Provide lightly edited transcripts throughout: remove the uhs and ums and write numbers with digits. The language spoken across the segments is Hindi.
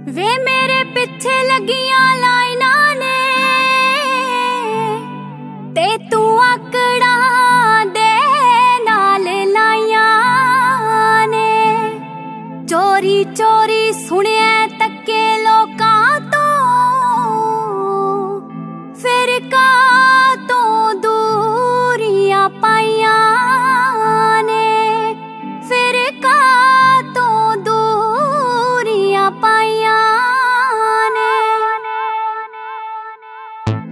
वे मेरे पिछे लगियां लाइना ने ते तू आकड़ा दे नाल लाइया ने। चोरी चोरी सुने तके लोकां तो फिर का तो दूरियां पाइया ने। फिर का तो दूरियां पाइया ने।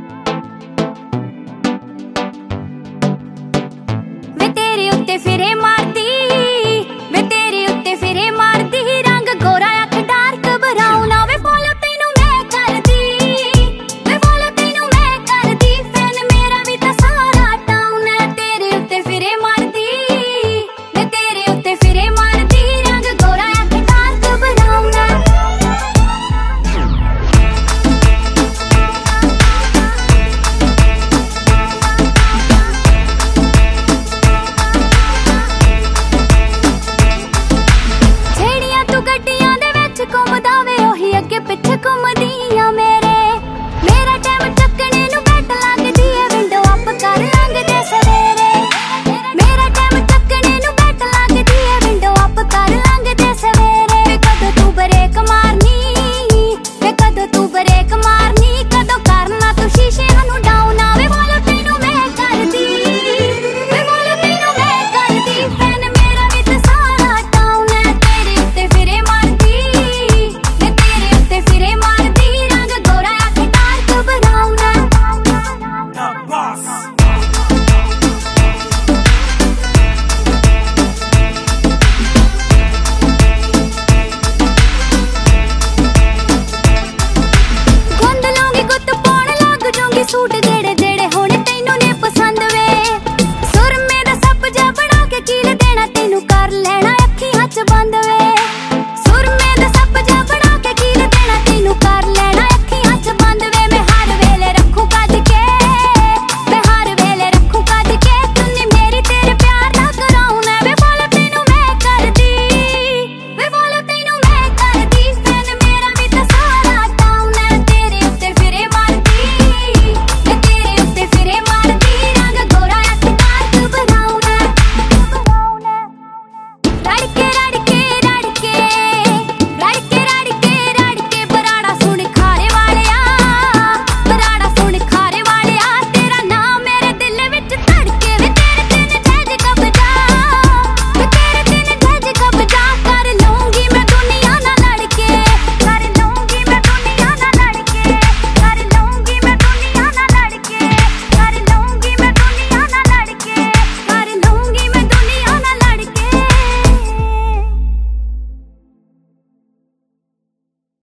वे तेरे उत्ते फिरे मार